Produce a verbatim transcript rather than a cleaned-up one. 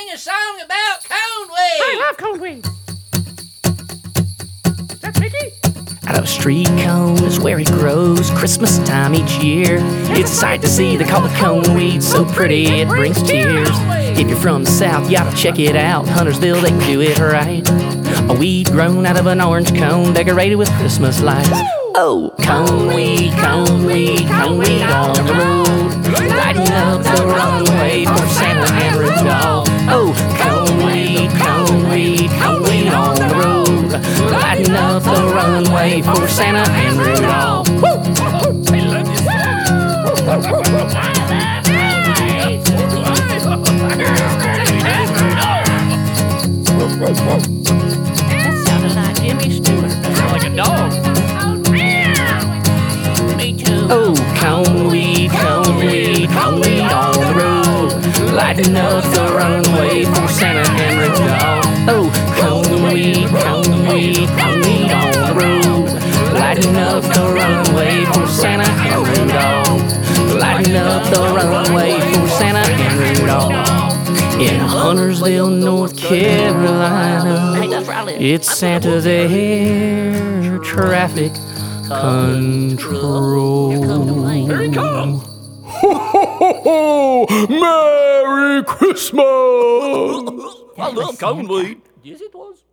sing a song about coneweed. I love coneweed. That's Mickey? Out of a street cone is where it grows Christmas time each year. It's a sight to see, they call it coneweed, so pretty it brings tears. If you're from the south, you ought to check it out. Huntersville, they can do it right. A weed grown out of an orange cone, decorated with Christmas lights. Oh, coneweed, coneweed, coneweed on the road, lighting up the runway for Santa and Rudolph. Oh, coneweed, coneweed, coneweed on the road, lighting up the runway for Santa and Rudolph. I love this That sounded like Jimmy Stewart. Sound like a dog. Me too. Oh, coneweed, coneweed, coneweed on the road, lighting up the runway for Santa and Rudolph. Oh, coneweed, coneweed, coneweed on the road, lighting up the runway for Santa and Rudolph, lighting up the runway for Santa and Rudolph. In Huntersville, North Carolina, it's Santa's air traffic control. Here he comes. Ho, ho, ho, ho! Merry Christmas! I love coneweed. Yes, it was.